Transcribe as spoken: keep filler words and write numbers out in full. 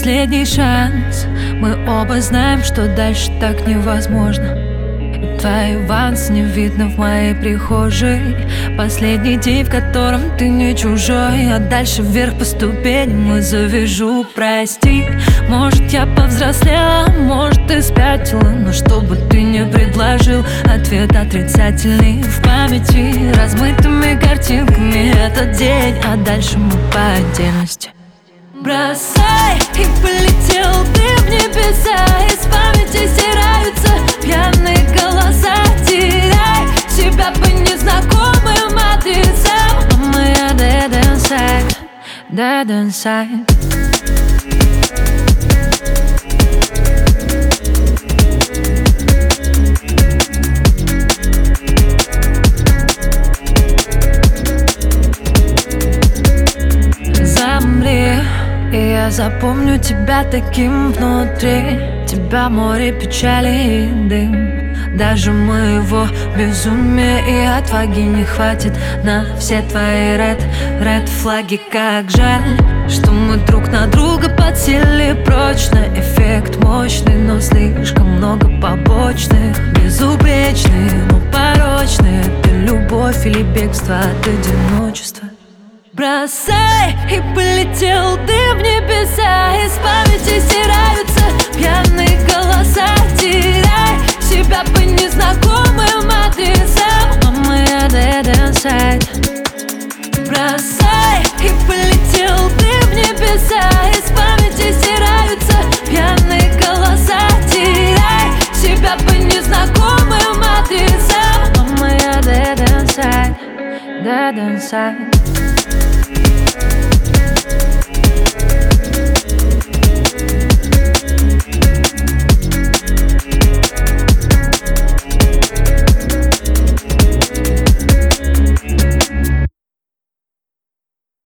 последний шанс. Мы оба знаем, что дальше так невозможно. И твои вансы не видно в моей прихожей. Последний день, в котором ты не чужой. А дальше вверх по ступеням и завяжу. Прости, может я повзрослела, может ты спятила, но что бы ты ни предложил, ответ отрицательный в памяти размытыми картинками этот день, а дальше мы по отдельности. Бросай, и полетел ты в небеса. Из памяти стираются пьяные голоса. Теряй себя по незнакомым адресам. А моя dead inside, dead inside. И я запомню тебя таким внутри. Тебя море печали и дым. Даже моего безумия и отваги не хватит на все твои ред, ред флаги. Как жаль, что мы друг на друга подсели прочно. Эффект мощный, но слишком много побочных. Безупречный, но порочный. Это любовь или бегство от одиночества. Бросай, и полетел ты в небеса. Из памяти стираются пьяные голоса. Теряй себя по незнакомым адресам. А моя dead inside. Бросай, и полетел ты в небеса. Из памяти стираются пьяные голоса. Теряй себя по незнакомым адресам. А моя dead inside, dead inside.